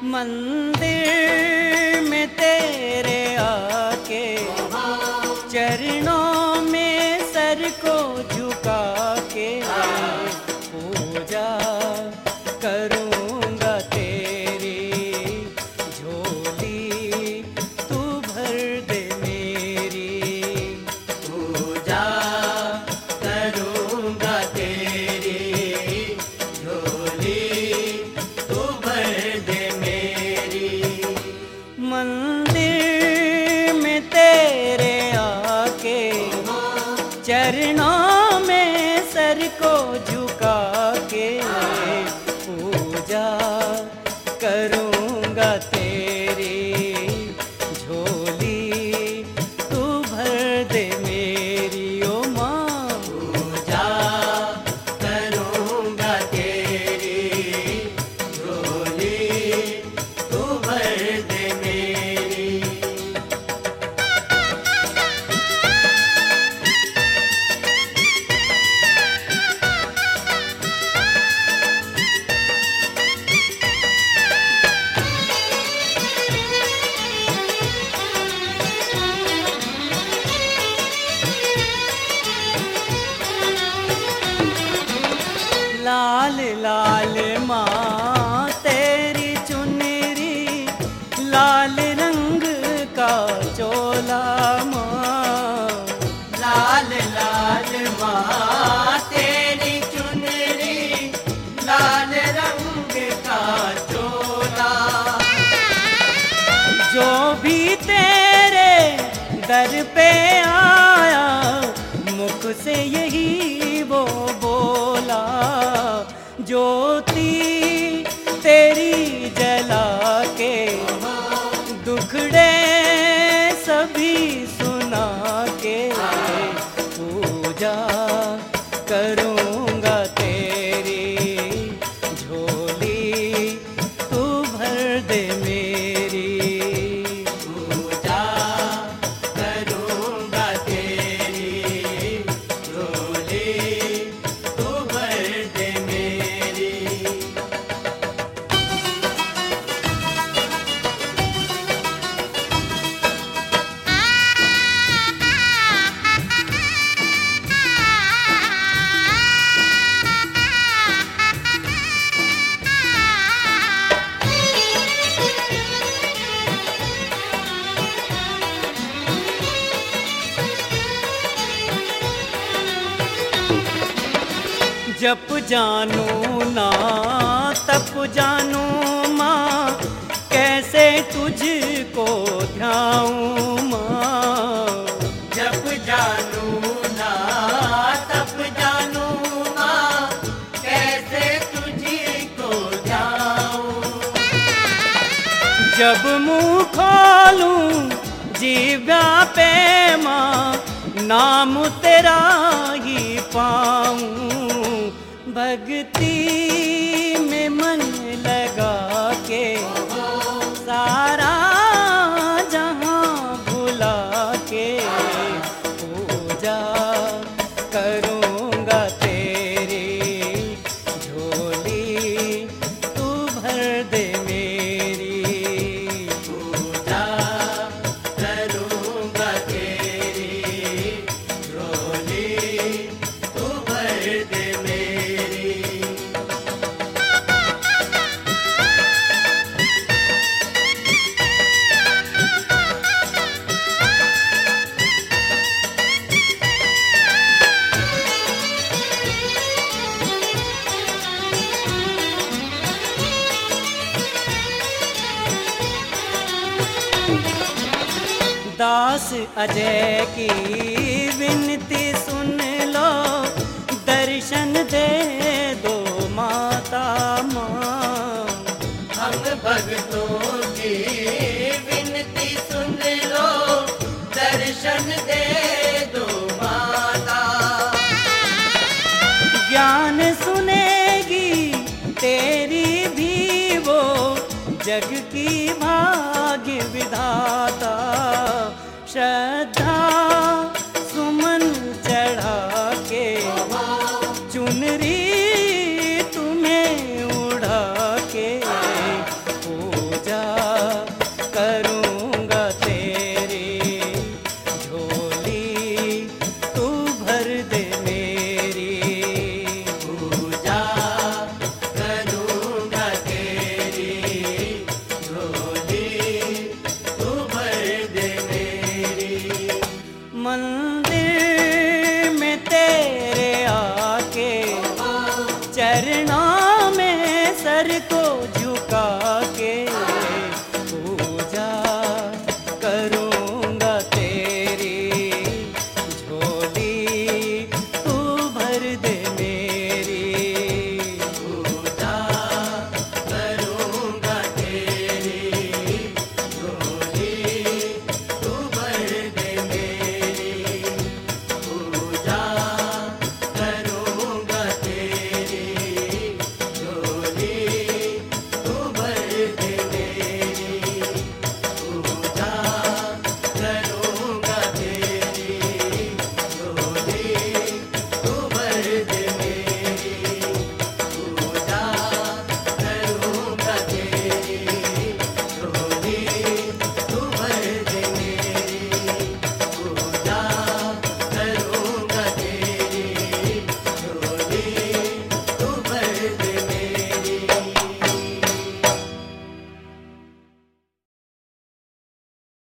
मंदिर में तेरे आके चरणों में सर को झुका के पूजा करूँगा तेरी झोली तू भर दे मेरी। पूजा करूँगा तेरी झोली तू भर दे मेरी। मंदिर में तेरे आके चरणों में सर को झुका के पूजा करूँगा तेरी झोली तू भर दे मेरी। ओ माँ पूजा करूँगा तेरी झोली तू भर दे मेरी। लाल लाल माँ तेरी चुनरी लाल रंग का चोला माँ। लाल लाल माँ तेरी चुनरी लाल रंग का चोला। जो भी तेरे दर पे आया मुख से यही वो बोला ज्योति तेरी जला के दुखड़े सभी सुना के पूजा करूँगा तेरी झोली तू भर दे मेरी। पूजा करूँगा तेरी झोली तू भर दे मेरी। जप जानू ना तप जानू माँ कैसे तुझको ध्याऊं माँ। जब जानू ना तब जानू माँ कैसे तुझी को जाऊं। जब मुँह खोलूं जीव्या पे माँ नाम तेरा ही पाऊं। भक्ति में मन लगा के सारा जहां भुला के पूजा करूँगा तेरी झोली तू भर दे मेरी। पूजा करूँगा तेरी झोली तू भर दे मेरी। दास अजय की विनती सुन लो दर्शन दे दो माता माँ। हम भक्तों की विनती सुन लो दर्शन दे दो माता। ज्ञान सुनेगी तेरी भी वो जग की भाषा